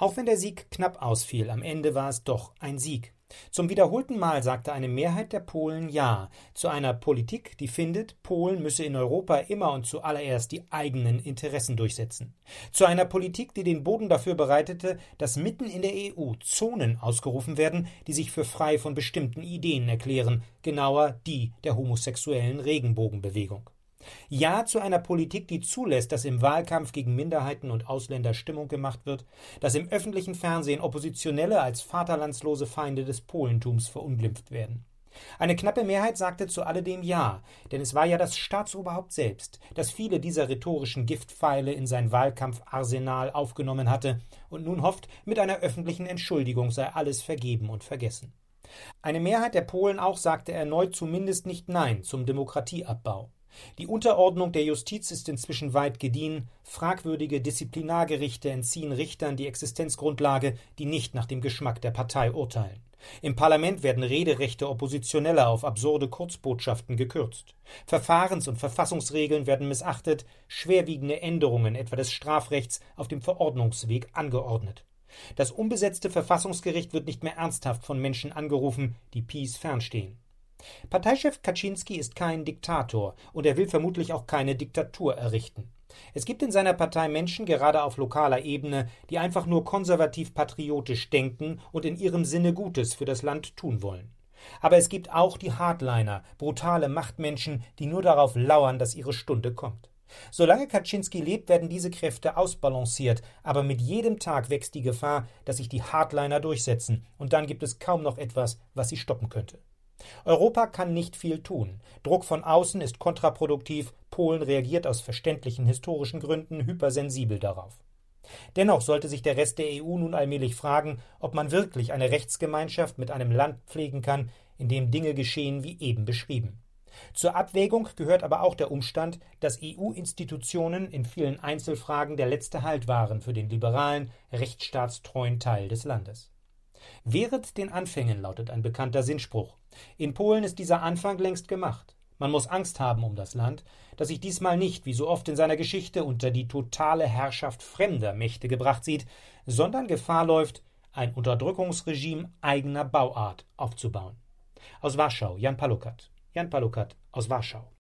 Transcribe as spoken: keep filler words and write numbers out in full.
Auch wenn der Sieg knapp ausfiel, am Ende war es doch ein Sieg. Zum wiederholten Mal sagte eine Mehrheit der Polen Ja zu einer Politik, die findet, Polen müsse in Europa immer und zuallererst die eigenen Interessen durchsetzen. Zu einer Politik, die den Boden dafür bereitete, dass mitten in der E U Zonen ausgerufen werden, die sich für frei von bestimmten Ideen erklären, genauer die der homosexuellen Regenbogenbewegung. Ja zu einer Politik, die zulässt, dass im Wahlkampf gegen Minderheiten und Ausländer Stimmung gemacht wird, dass im öffentlichen Fernsehen Oppositionelle als vaterlandslose Feinde des Polentums verunglimpft werden. Eine knappe Mehrheit sagte zu alledem Ja, denn es war ja das Staatsoberhaupt selbst, das viele dieser rhetorischen Giftpfeile in sein Wahlkampfarsenal aufgenommen hatte und nun hofft, mit einer öffentlichen Entschuldigung sei alles vergeben und vergessen. Eine Mehrheit der Polen auch sagte erneut zumindest nicht Nein zum Demokratieabbau. Die Unterordnung der Justiz ist inzwischen weit gediehen, fragwürdige Disziplinargerichte entziehen Richtern die Existenzgrundlage, die nicht nach dem Geschmack der Partei urteilen. Im Parlament werden Rederechte Oppositioneller auf absurde Kurzbotschaften gekürzt. Verfahrens- und Verfassungsregeln werden missachtet, schwerwiegende Änderungen etwa des Strafrechts auf dem Verordnungsweg angeordnet. Das unbesetzte Verfassungsgericht wird nicht mehr ernsthaft von Menschen angerufen, die PiS fernstehen. Parteichef Kaczynski ist kein Diktator und er will vermutlich auch keine Diktatur errichten. Es gibt in seiner Partei Menschen, gerade auf lokaler Ebene, die einfach nur konservativ-patriotisch denken und in ihrem Sinne Gutes für das Land tun wollen. Aber es gibt auch die Hardliner, brutale Machtmenschen, die nur darauf lauern, dass ihre Stunde kommt. Solange Kaczynski lebt, werden diese Kräfte ausbalanciert, aber mit jedem Tag wächst die Gefahr, dass sich die Hardliner durchsetzen, und dann gibt es kaum noch etwas, was sie stoppen könnte. Europa kann nicht viel tun. Druck von außen ist kontraproduktiv, Polen reagiert aus verständlichen historischen Gründen hypersensibel darauf. Dennoch sollte sich der Rest der E U nun allmählich fragen, ob man wirklich eine Rechtsgemeinschaft mit einem Land pflegen kann, in dem Dinge geschehen wie eben beschrieben. Zur Abwägung gehört aber auch der Umstand, dass E U-Institutionen in vielen Einzelfragen der letzte Halt waren für den liberalen, rechtsstaatstreuen Teil des Landes. Wehret den Anfängen, lautet ein bekannter Sinnspruch. In Polen ist dieser Anfang längst gemacht. Man muss Angst haben um das Land, das sich diesmal nicht, wie so oft in seiner Geschichte, unter die totale Herrschaft fremder Mächte gebracht sieht, sondern Gefahr läuft, ein Unterdrückungsregime eigener Bauart aufzubauen. Aus Warschau, Jan Palukat. Jan Palukat aus Warschau.